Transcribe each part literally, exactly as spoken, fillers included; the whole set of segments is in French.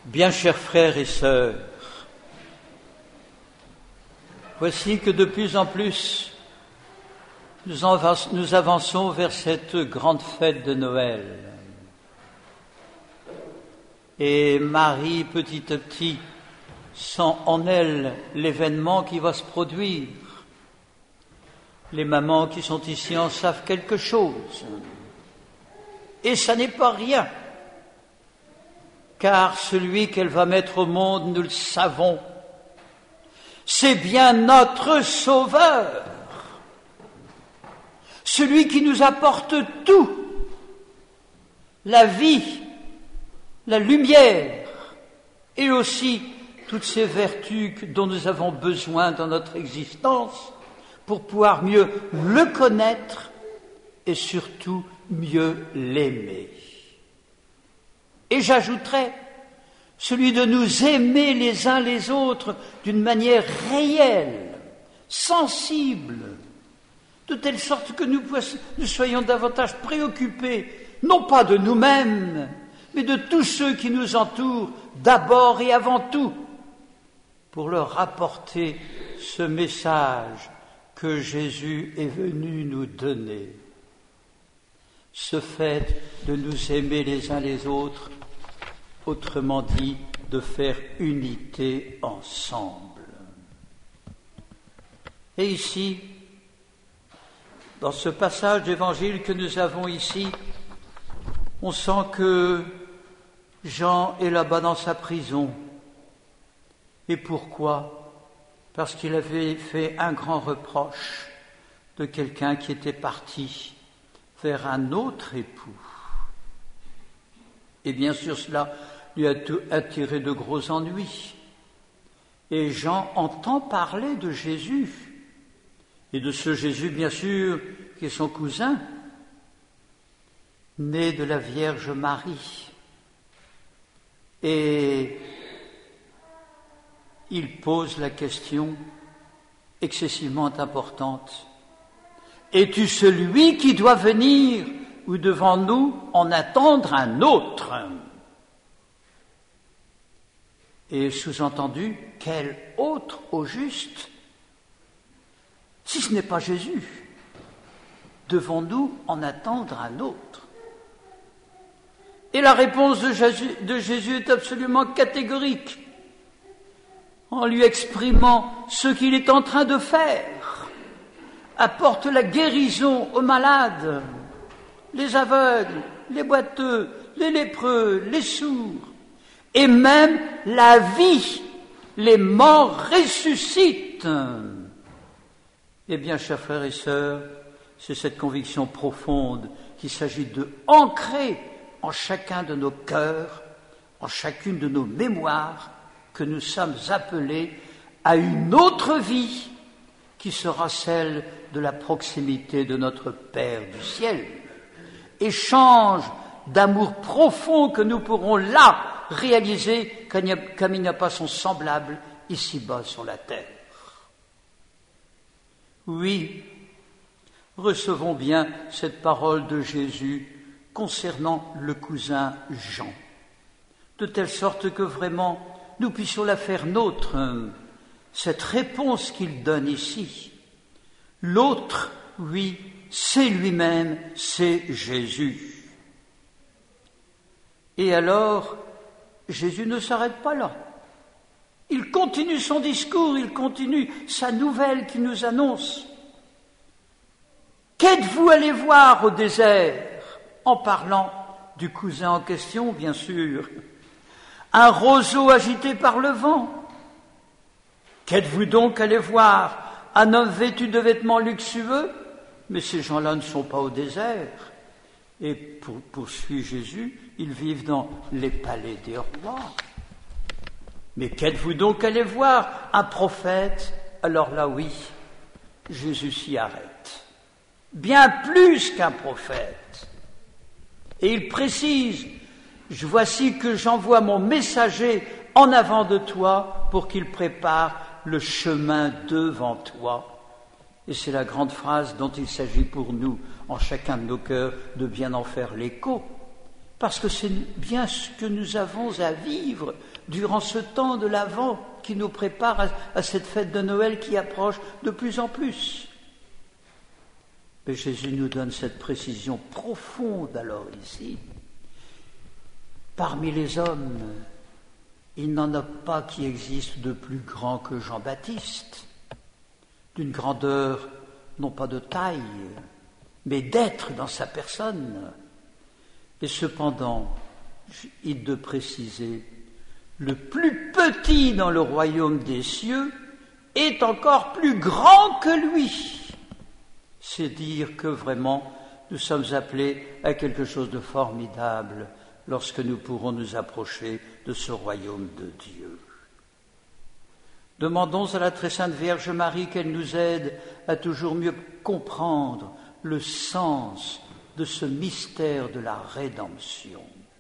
Bien chers frères et sœurs, voici que de plus en plus nous avançons vers cette grande fête de Noël. Et Marie, petit à petit, sent en elle l'événement qui va se produire. Les mamans qui sont ici en savent quelque chose. Et ça n'est pas rien, car celui qu'elle va mettre au monde, nous le savons, c'est bien notre Sauveur, celui qui nous apporte tout, la vie, la lumière et aussi toutes ces vertus dont nous avons besoin dans notre existence pour pouvoir mieux le connaître et surtout mieux l'aimer. Et j'ajouterais celui de nous aimer les uns les autres d'une manière réelle, sensible, de telle sorte que nous, nous soyons davantage préoccupés, non pas de nous-mêmes, mais de tous ceux qui nous entourent, d'abord et avant tout, pour leur apporter ce message que Jésus est venu nous donner. Ce fait de nous aimer les uns les autres, autrement dit, de faire unité ensemble. Et ici, dans ce passage d'évangile que nous avons ici, on sent que Jean est là-bas dans sa prison. Et pourquoi ? Parce qu'il avait fait un grand reproche de quelqu'un qui était parti vers un autre époux. Et bien sûr, cela lui a attiré de gros ennuis. Et Jean entend parler de Jésus, et de ce Jésus, bien sûr, qui est son cousin, né de la Vierge Marie. Et il pose la question excessivement importante. Es-tu celui qui doit venir ou devons-nous en attendre un autre ? Et sous-entendu, quel autre au juste ? Si ce n'est pas Jésus, devons-nous en attendre un autre ? Et la réponse de Jésus, de Jésus est absolument catégorique, en lui exprimant ce qu'il est en train de faire. Apporte la guérison aux malades, les aveugles, les boiteux, les lépreux, les sourds, et même la vie, les morts ressuscitent. Eh bien, chers frères et sœurs, c'est cette conviction profonde qu'il s'agit de ancrer en chacun de nos cœurs, en chacune de nos mémoires, que nous sommes appelés à une autre vie qui sera celle de la proximité de notre Père du ciel. Échange d'amour profond que nous pourrons là réaliser comme il n'y a pas son semblable ici-bas sur la terre. Oui, recevons bien cette parole de Jésus concernant le cousin Jean, de telle sorte que vraiment nous puissions la faire nôtre, cette réponse qu'il donne ici. L'autre, oui, c'est lui-même, c'est Jésus. Et alors, Jésus ne s'arrête pas là. Il continue son discours, il continue sa nouvelle qu'il nous annonce. Qu'êtes-vous allé voir au désert ? En parlant du cousin en question, bien sûr. Un roseau agité par le vent. Qu'êtes-vous donc allé voir ? Un homme vêtu de vêtements luxueux ? Mais ces gens-là ne sont pas au désert. Et pour, poursuit Jésus, ils vivent dans les palais des rois. Mais qu'êtes-vous donc allé voir ? Un prophète ? Alors là, oui, Jésus s'y arrête. Bien plus qu'un prophète. Et il précise, « Voici que j'envoie mon messager en avant de toi pour qu'il prépare le chemin devant toi. » Et c'est la grande phrase dont il s'agit pour nous, en chacun de nos cœurs, de bien en faire l'écho. parce que c'est bien ce que nous avons à vivre durant ce temps de l'Avent qui nous prépare à, à cette fête de Noël qui approche de plus en plus. Mais Jésus nous donne cette précision profonde alors ici. Parmi les hommes, il n'en a pas qui existe de plus grand que Jean-Baptiste, d'une grandeur non pas de taille, mais d'être dans sa personne. Et cependant, il est de préciser, le plus petit dans le royaume des cieux est encore plus grand que lui. C'est dire que vraiment, nous sommes appelés à quelque chose de formidable lorsque nous pourrons nous approcher de ce royaume de Dieu. Demandons à la très sainte Vierge Marie qu'elle nous aide à toujours mieux comprendre le sens de ce mystère de la rédemption,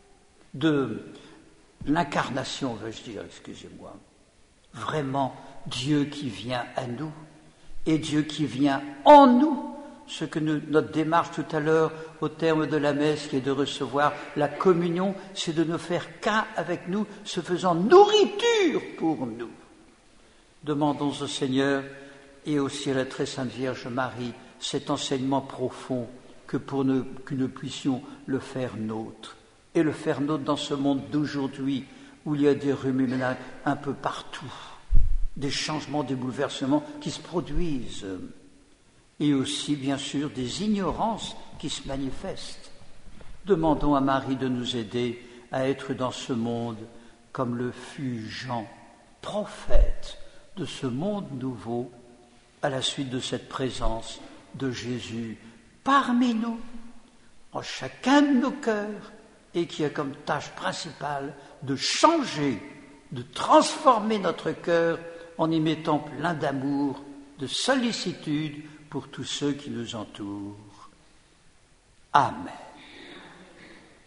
de l'incarnation, veux-je dire, excusez-moi. Vraiment, Dieu qui vient à nous et Dieu qui vient en nous. Ce que nous, notre démarche tout à l'heure au terme de la messe qui est de recevoir la communion, c'est de ne faire qu'un avec nous, se faisant nourriture pour nous. Demandons au Seigneur et aussi à la très sainte Vierge Marie cet enseignement profond que pour nous, que nous puissions le faire nôtre. Et le faire nôtre dans ce monde d'aujourd'hui où il y a des remue-ménages un peu partout, des changements, des bouleversements qui se produisent. Et aussi, bien sûr, des ignorances qui se manifestent. Demandons à Marie de nous aider à être dans ce monde comme le fut Jean, prophète de ce monde nouveau, à la suite de cette présence de Jésus parmi nous, en chacun de nos cœurs, et qui a comme tâche principale de changer, de transformer notre cœur en y mettant plein d'amour, de sollicitude, pour tous ceux qui nous entourent. Amen.